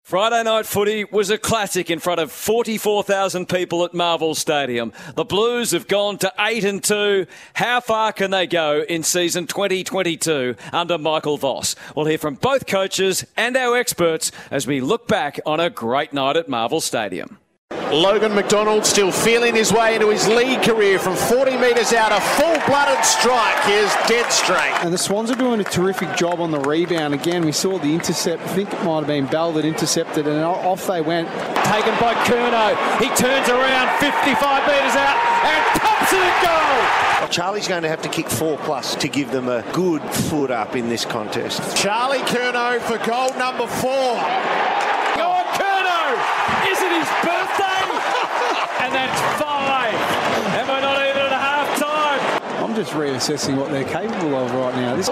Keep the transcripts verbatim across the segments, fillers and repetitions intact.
Friday night footy was a classic in front of forty-four thousand people at Marvel Stadium. The Blues have gone to eight and two. How far can they go in season twenty twenty-two under Michael Voss? We'll hear from both coaches and our experts as we look back on a great night at Marvel Stadium. Logan McDonald still feeling his way into his league career from forty metres out. A full-blooded strike. Here's dead straight. And the Swans are doing a terrific job on the rebound. Again, we saw the intercept. I think it might have been Bell that intercepted, and off they went. Taken by Curnow. He turns around fifty-five metres out and pops it at goal. Well, Charlie's going to have to kick four plus to give them a good foot up in this contest. Charlie Curnow for goal number four. Go on, Curnow! Is it his birthday? And that's five. And we're not even at half-time. I'm just reassessing what they're capable of right now. This oh,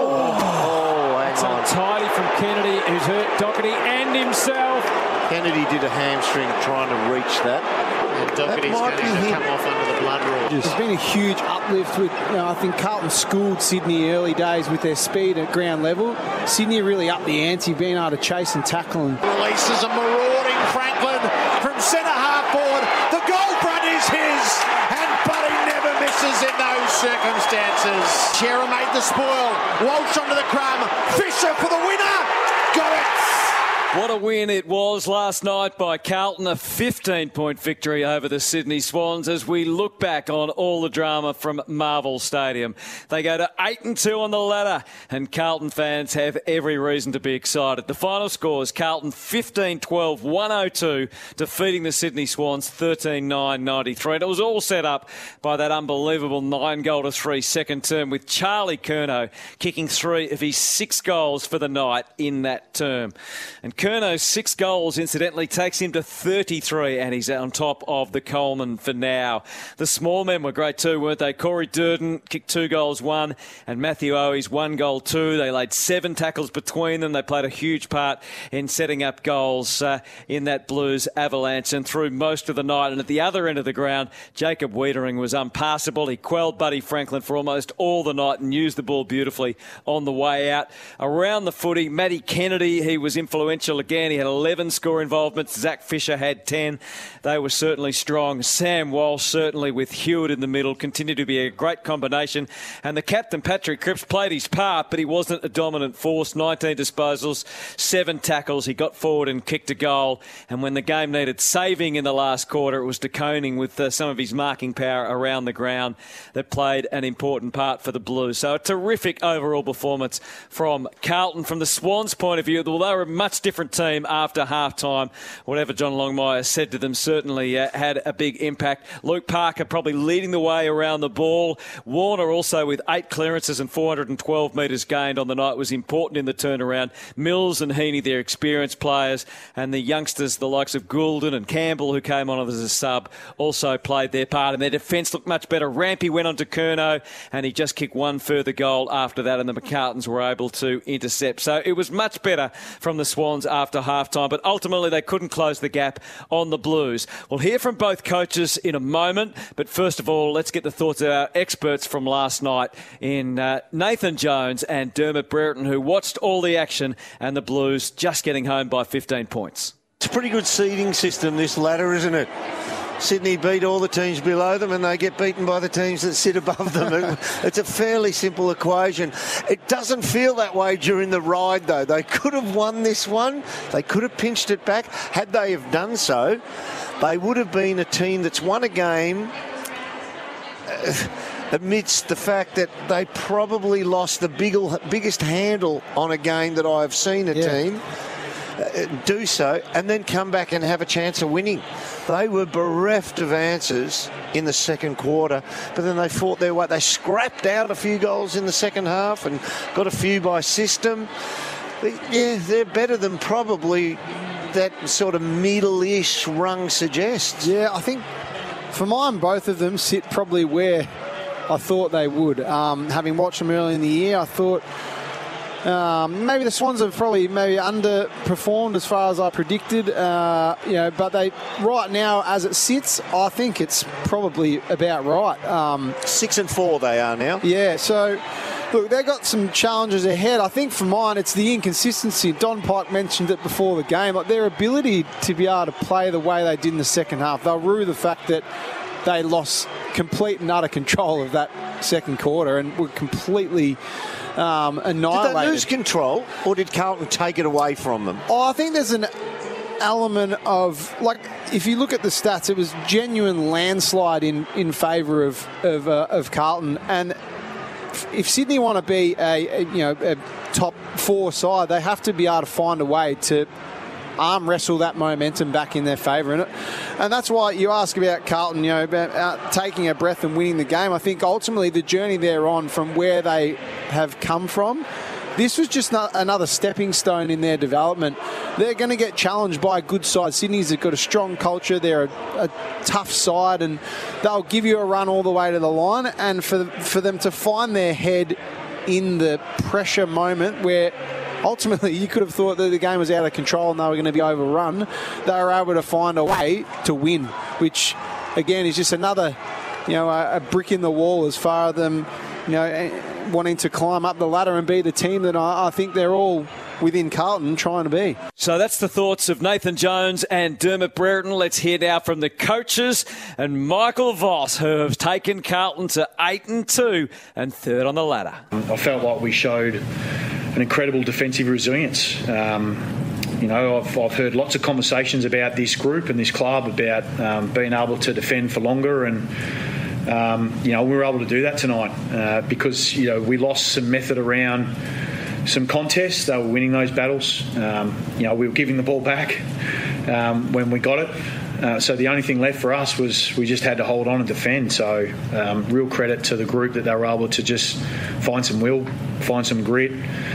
oh it's untidy from Kennedy, who's hurt Doherty and himself. Kennedy did a hamstring trying to reach that. And Doherty's going to come off under the blood rule. There's been a huge uplift with, you know, I think Carlton schooled Sydney early days with their speed at ground level. Sydney really upped the ante, being able to chase and tackle. And releases a marauding Franklin from centre half forward. The goal front is his, and Buddy never misses in those circumstances. Shearer made the spoil. Walsh onto the crumb. Fisher for the winner. Got it. What a win it was last night by Carlton, a fifteen-point victory over the Sydney Swans as we look back on all the drama from Marvel Stadium. They go to eight and two on the ladder, and Carlton fans have every reason to be excited. The final scores, Carlton fifteen twelve, one oh two, defeating the Sydney Swans thirteen nine ninety-three. And it was all set up by that unbelievable nine goal to three second term, with Charlie Curnow kicking three of his six goals for the night in that term. And Curnow's six goals, incidentally, takes him to thirty-three, and he's on top of the Coleman for now. The small men were great too, weren't they? Corey Durden kicked two goals, one, and Matthew Owies one goal, two. They laid seven tackles between them. They played a huge part in setting up goals uh, in that Blues avalanche and through most of the night. And at the other end of the ground, Jacob Wiedering was unpassable. He quelled Buddy Franklin for almost all the night and used the ball beautifully on the way out. Around the footy, Matty Kennedy, he was influential again. He had eleven score involvements. Zach Fisher had ten. They were certainly strong. Sam Walsh, certainly with Hewitt in the middle, continued to be a great combination. And the captain, Patrick Cripps, played his part, but he wasn't a dominant force. nineteen disposals, seven tackles. He got forward and kicked a goal. And when the game needed saving in the last quarter, it was De Koning with uh, some of his marking power around the ground that played an important part for the Blues. So a terrific overall performance from Carlton. From the Swans' point of view, well, they were a much different team after half-time. Whatever John Longmire said to them certainly uh, had a big impact. Luke Parker probably leading the way around the ball. Warner also with eight clearances and four hundred twelve metres gained on the night was important in the turnaround. Mills and Heaney, their experienced players, and the youngsters, the likes of Goulden and Campbell, who came on as a sub, also played their part. And their defence looked much better. Rampy went on to Curnow, and he just kicked one further goal after that, and the McCartans were able to intercept. So it was much better from the Swans after half-time, but ultimately they couldn't close the gap on the Blues. We'll hear from both coaches in a moment, but first of all, let's get the thoughts of our experts from last night in uh, Nathan Jones and Dermot Brereton, who watched all the action and the Blues just getting home by fifteen points. It's a pretty good seeding system, this ladder, isn't it? Sydney beat all the teams below them and they get beaten by the teams that sit above them. It's a fairly simple equation. It doesn't feel that way during the ride, though. They could have won this one. They could have pinched it back. Had they have done so, they would have been a team that's won a game uh, amidst the fact that they probably lost the big, biggest handle on a game that I've seen a yeah. team uh, do so and then come back and have a chance of winning. They were bereft of answers in the second quarter, but then they fought their way. They scrapped out a few goals in the second half and got a few by system. But yeah, they're better than probably that sort of middle-ish rung suggests. Yeah, I think for mine, both of them sit probably where I thought they would. Um, having watched them early in the year, I thought Um, maybe the Swans have probably maybe underperformed as far as I predicted, uh, you know. But they right now, as it sits, I think it's probably about right. Um, Six and four they are now. Yeah. So look, they've got some challenges ahead. I think for mine, it's the inconsistency. Don Pike mentioned it before the game, like their ability to be able to play the way they did in the second half. They'll rue the fact that they lost complete and utter control of that second quarter and were completely um, annihilated. Did they lose control, or did Carlton take it away from them? Oh, I think there's an element of, like, if you look at the stats, it was genuine landslide in, in favour of of, uh, of Carlton. And if Sydney want to be a, a you know a top four side, they have to be able to find a way to arm wrestle that momentum back in their favour. And, and that's why you ask about Carlton, you know, about uh, taking a breath and winning the game. I think ultimately the journey they're on from where they have come from, this was just not another stepping stone in their development. They're going to get challenged by a good side. Sydney's got a strong culture. They're a, a tough side, and they'll give you a run all the way to the line. And for for them to find their head in the pressure moment where ultimately you could have thought that the game was out of control and they were going to be overrun, they were able to find a way to win, which again is just another, you know, a, a brick in the wall as far as them, you know, wanting to climb up the ladder and be the team that I, I think they're all within Carlton trying to be. So that's the thoughts of Nathan Jones and Dermott Brereton. Let's hear now from the coaches and Michael Voss, who have taken Carlton to eight and two and third on the ladder. I felt like we showed an incredible defensive resilience. Um, you know, I've, I've heard lots of conversations about this group and this club about um, being able to defend for longer, and Um, you know, we were able to do that tonight uh, because, you know, we lost some method around some contests. They were winning those battles. Um, you know, we were giving the ball back um, when we got it. Uh, so the only thing left for us was we just had to hold on and defend. So um, real credit to the group that they were able to just find some will, find some grit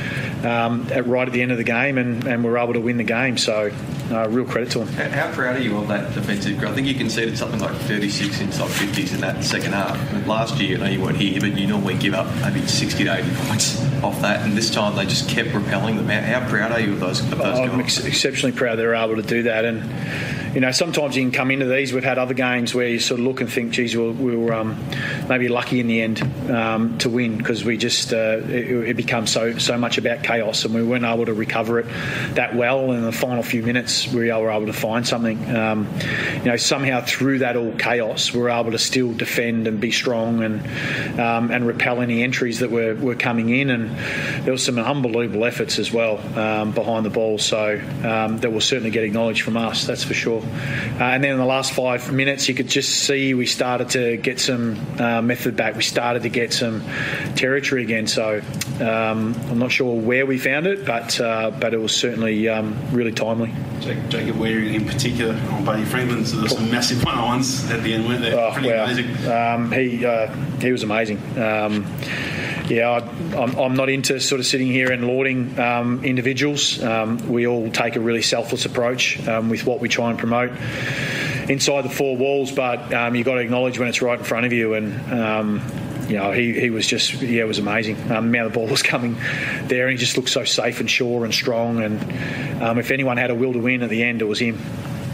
um, at, right at the end of the game, and, and we were able to win the game. So uh, real credit to them. How proud are you of that defensive group? I think you conceded something like thirty-six inside fifties in that second half. Last year, I know you weren't here, but you normally give up maybe sixty to eighty points off that, and this time they just kept repelling them. How, how proud are you of those, of those I'm guys? ex- exceptionally proud they were able to do that. And you know, sometimes you can come into these. We've had other games where you sort of look and think, geez, we we were um, maybe lucky in the end um, to win, because we just uh, it, it becomes so so much about chaos, and we weren't able to recover it that well. In the final few minutes, we were able to find something. Um, you know, somehow through that all chaos, we were able to still defend and be strong and um, and repel any entries that were, were coming in. And there was some unbelievable efforts as well um, behind the ball. So um, that will certainly get acknowledged from us, that's for sure. Uh, and then in the last five minutes, you could just see we started to get some uh, method back. We started to get some territory again. So um, I'm not sure where we found it, but uh, but it was certainly um, really timely. Jacob Waring in particular on Buddy Franklin, so there's some massive one-on-ones at the end, weren't there? Oh, Pretty wow. amazing. Um, he uh, he was amazing. Um, yeah, I, I'm, I'm not into sort of sitting here and lauding um, individuals. Um, we all take a really selfless approach um, with what we try and promote inside the four walls, but um, you've got to acknowledge when it's right in front of you. And um, you know, he, he was just, yeah, it was amazing. Um, the amount of the ball was coming there, and he just looked so safe and sure and strong. And um, if anyone had a will to win at the end, it was him.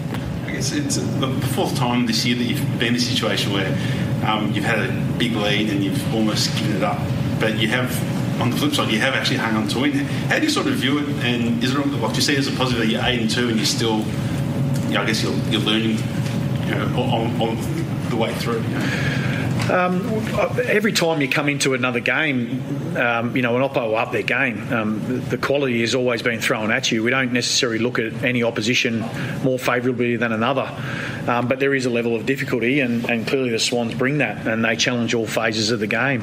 I guess it's the fourth time this year that you've been in a situation where um, you've had a big lead and you've almost given it up, but you have, on the flip side, you have actually hung on to it. How do you sort of view it? And is it what you see as a positive that you're eight and two and you're still, you know, I guess you're, you're learning, you know, on, on the way through? You know? Um, every time you come into another game, um, you know, an Oppo up their game, um, the quality has always been thrown at you. We don't necessarily look at any opposition more favourably than another, um, but there is a level of difficulty, and, and clearly the Swans bring that, and they challenge all phases of the game.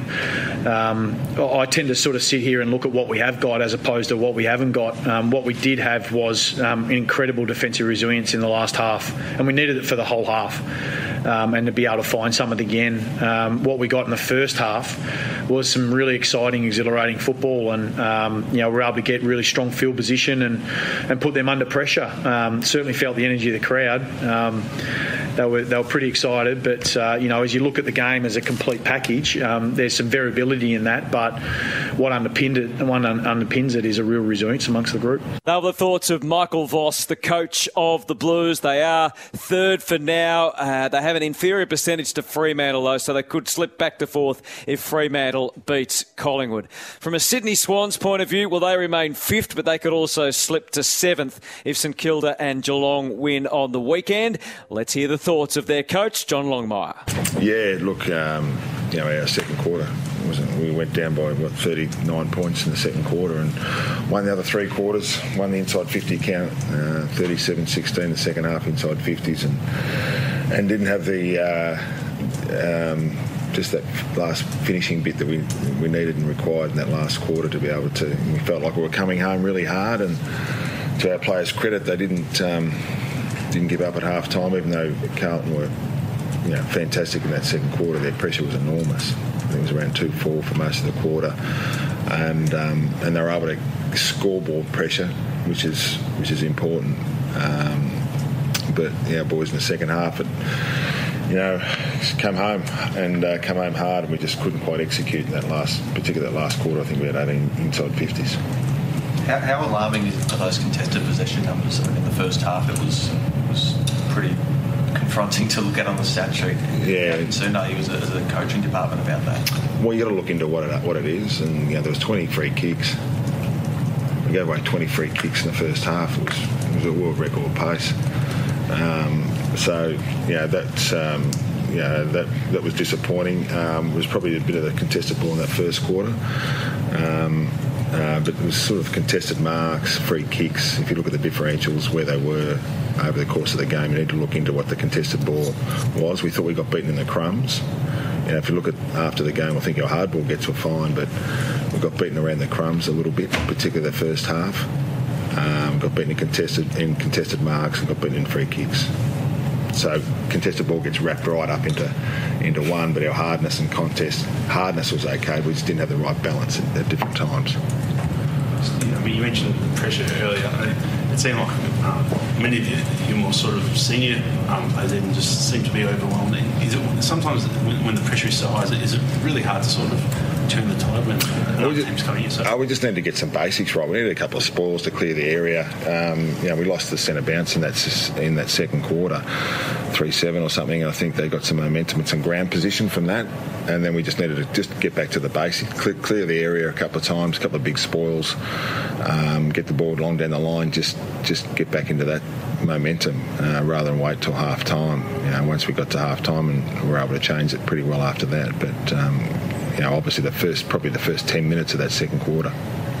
Um, I tend to sort of sit here and look at what we have got as opposed to what we haven't got. Um, what we did have was um, incredible defensive resilience in the last half, and we needed it for the whole half. Um, and to be able to find some of it again. Um, what we got in the first half was some really exciting, exhilarating football, and um, you know, we were able to get really strong field position and, and put them under pressure. Um, certainly felt the energy of the crowd. Um, they were they were pretty excited, but uh, you know, as you look at the game as a complete package, um, there's some variability in that, but what underpinned it, what underpins it is a real resilience amongst the group. They were the thoughts of Michael Voss, the coach of the Blues. They are third for now. Uh, they have an inferior percentage to Fremantle, though, so they could slip back to fourth if Fremantle beats Collingwood. From a Sydney Swans point of view, well, they remain fifth, but they could also slip to seventh if St Kilda and Geelong win on the weekend. Let's hear the thoughts of their coach, John Longmire. Yeah, look, um, you know, our second quarter, wasn't, we went down by, what, thirty-nine points in the second quarter and won the other three quarters, won the inside fifty count, uh, thirty-seven sixteen the second half inside fifties, and and didn't have the uh, um, just that last finishing bit that we we needed and required in that last quarter to be able to. We felt like we were coming home really hard, and to our players' credit, they didn't um, didn't give up at half time, even though Carlton were, you know, fantastic in that second quarter. Their pressure was enormous. I think it was around two four for most of the quarter, and um, and they were able to scoreboard pressure, which is which is important. Um, but yeah, boys in the second half, it, you know, come home and uh, come home hard, and we just couldn't quite execute in that last, particularly that last quarter. I think we had eighteen inside fifties. How, how alarming are those contested possession numbers? I mean, in the first half, it was was pretty confronting to look at on the stat sheet. Yeah. How concerned are you as a, as a coaching department about that? Well, you got to look into what it what it is, and you know, there was twenty free kicks. We gave away twenty free kicks in the first half. It was, it was a world record pace. Um, so, yeah, that's um, yeah, that that was disappointing. Um, it was probably a bit of a contested ball in that first quarter. Um, Uh, but it was sort of contested marks, free kicks. If you look at the differentials where they were over the course of the game, you need to look into what the contested ball was. We thought we got beaten in the crumbs. You know, if you look at after the game, I think our hard ball gets were fine, but we got beaten around the crumbs a little bit, particularly the first half. Um, got beaten in contested in contested marks and got beaten in free kicks. So contested ball gets wrapped right up into into one, but our hardness and contest hardness was okay. We just didn't have the right balance at, at different times. I mean, you mentioned the pressure earlier. It seemed like um, many of you, your more sort of senior um, players even just seem to be overwhelmed. Is it sometimes when, when the pressure is so high, is it, is it really hard to sort of turn the tide when another just, team's coming in? So? Oh, we just need to get some basics right. We need a couple of spoils to clear the area. Um, you know, we lost the centre bounce in that in that second quarter, three seven or something. And I think they got some momentum and some ground position from that. And then we just needed to just get back to the basics, clear, clear the area a couple of times, a couple of big spoils, um, get the ball long down the line, just just get back into that momentum uh, rather than wait till half time. You know, once we got to half time, and we were able to change it pretty well after that. But um, you know, obviously the first, probably the first ten minutes of that second quarter.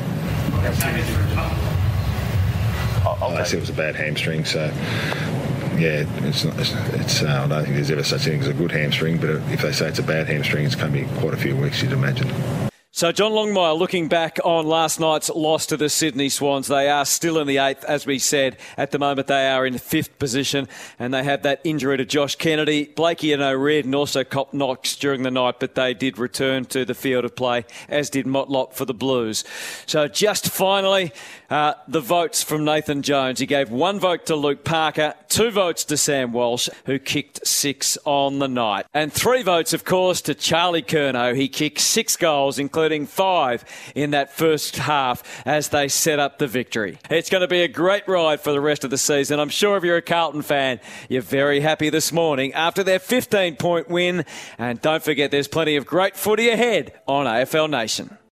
Oh, they said it was a bad hamstring, so yeah, it's not. It's, it's uh, I don't think there's ever such thing as a good hamstring, but if they say it's a bad hamstring, it's going to be quite a few weeks, you'd imagine. So John Longmire, looking back on last night's loss to the Sydney Swans, they are still in the eighth, as we said. At the moment, they are in fifth position, and they have that injury to Josh Kennedy. Blakey and O'Riordan also copped knocks during the night, but they did return to the field of play, as did Motlop for the Blues. So just finally, uh, the votes from Nathan Jones. He gave one vote to Luke Parker, two votes to Sam Walsh, who kicked six on the night. And three votes, of course, to Charlie Curnow. He kicked six goals, including five in that first half as they set up the victory. It's going to be a great ride for the rest of the season. I'm sure if you're a Carlton fan, you're very happy this morning after their fifteen-point win. And don't forget, there's plenty of great footy ahead on A F L Nation.